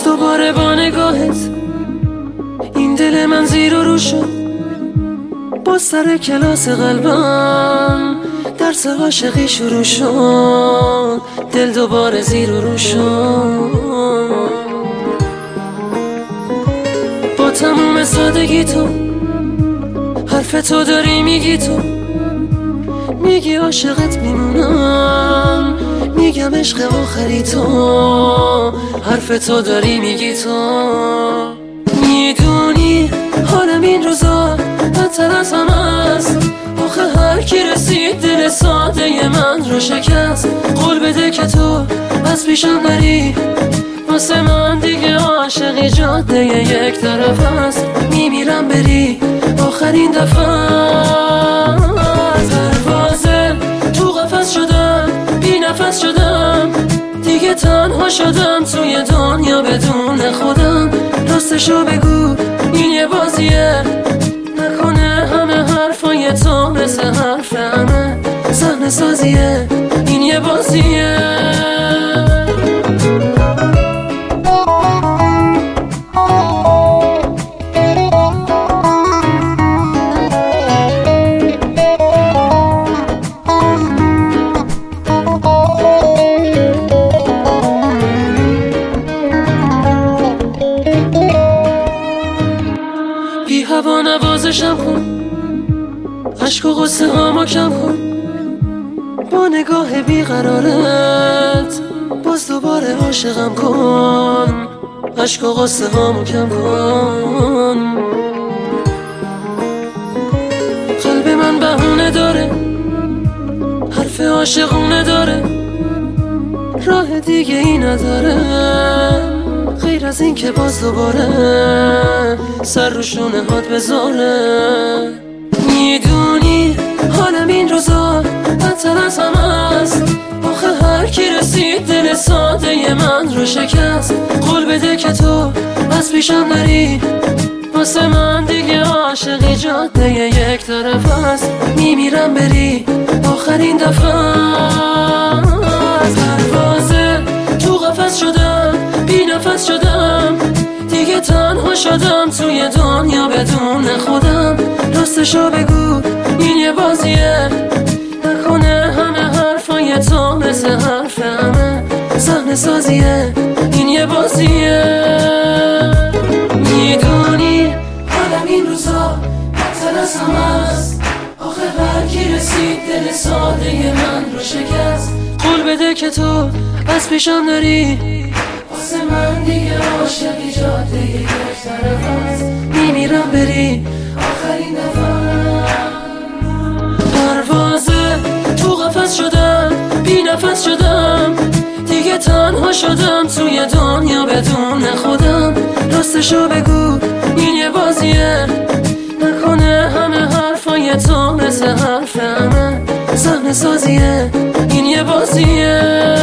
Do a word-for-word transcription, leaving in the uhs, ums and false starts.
دوباره با نگاهت این دل من زیر و رو شد. باز سر کلاس قلبم درس عاشقی شروع شد. دل دوباره زیر و رو شد. با تموم سادگی تو حرف تو داری میگی، تو میگی عاشقت میمونم، میگم عشق آخری تو. حرف تو داری میگی، تو میدونی حالم این روزا بدتر از همه است. آخه هر کی رسید دل ساده من رو شکست. قول بده که تو از پیشم نری، واسه من دیگه عاشقی جاده یک طرف است. میمیرم بری آخرین دفعه. پروازه تو قفس شدم، بی نفس شدم، دیگه تنها شدم توی دنیا بدون خودم. راستشو بگو این یه بازیه، نکنه همه حرفای تو مثل حرف همه صحنه سازیه. این یه بازیه. بی هوا نوازشم کن، عشق و غصه هامو کم کن. با نگاه بیقرارت باز دوباره عاشقم کن. عشق و غصه هامو کم کن. قلب من بهونه داره، حرف عاشقونه داره، راه دیگه ای نداره غیر از این که باز دوباره سر رو شونه هات بذاره. میدونی حالم این روزا بدتر از همه است. آخه هر کی رسید دل ساده من رو شکست. قول بده که تو از پیشم نری، واسه من دیگه عاشقی جاده یک طرف است. میمیرم بری آخرین دفعه. پروازه تو قفس شدم، بی نفس شدم، دیگه تنها شدم توی دنیا بدون خودم. راستشو بگو این یه بازیه، نکنه همه حرفای تو مثل حرف همه صحنه سازیه. این یه بازیه. میدونی حالم این روزا بدتر از همه است. آخه هر کی رسید دل ساده من رو شکست. قول بده که تو از پیشم نری، واسه من دیگه عاشقی جاده یک طرف است. میمیرم بری آخرین دفعه. پروازه تو قفس شدم، بی نفس شدم، دیگه تنها شدم توی دنیا بدون خودم. راستشو بگو این یه بازیه، نکنه همه حرفای تو مثل حرف همه صحنه سازیه. این یه بازیه.